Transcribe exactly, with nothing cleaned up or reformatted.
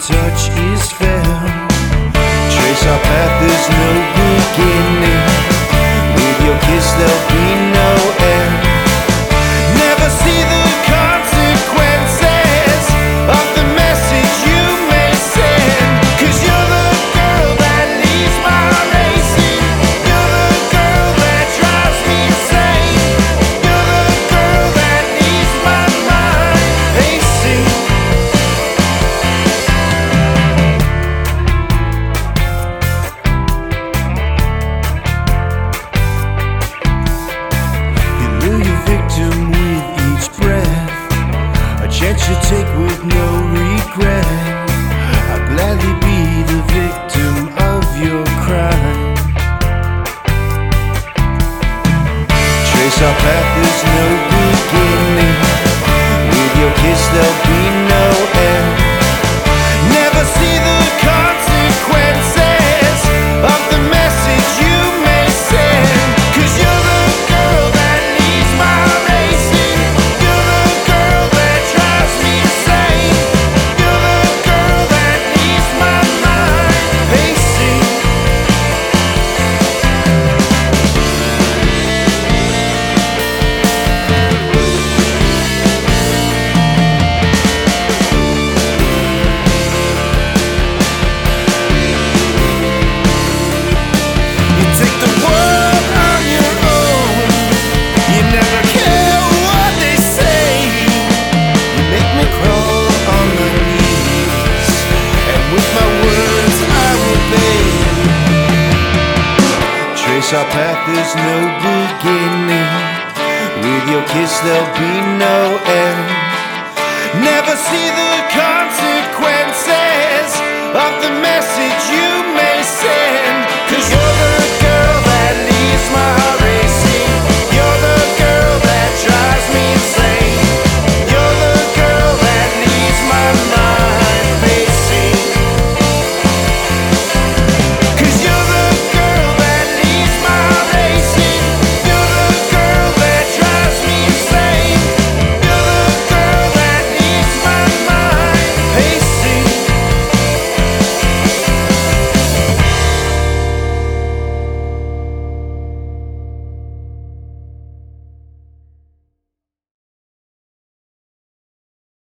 touch is fair. Trace our path, there's no beginning. With your kiss there'll be no end. Never see the consequences of the message you may send. Cause you're the girl that leaves my racing. You're the girl that drives me insane. You're the girl that leaves my mind pacing. You lure your victim with each breath, a chance you take with no regret. I'd gladly be the victim of your crime. Trace our path, there's no beginning. With your kiss there'll be no end. Never see the consequences of the message you may send. Cause you're the girl that leads my racing. You're the girl that drives me insane. You're the girl that leaves my mind pacing. You take the world on your own. You never care what they say. You make me crawl on my knees, and with my words I obey. Trace our path, there's no beginning. With your kiss there'll be no end. Never see the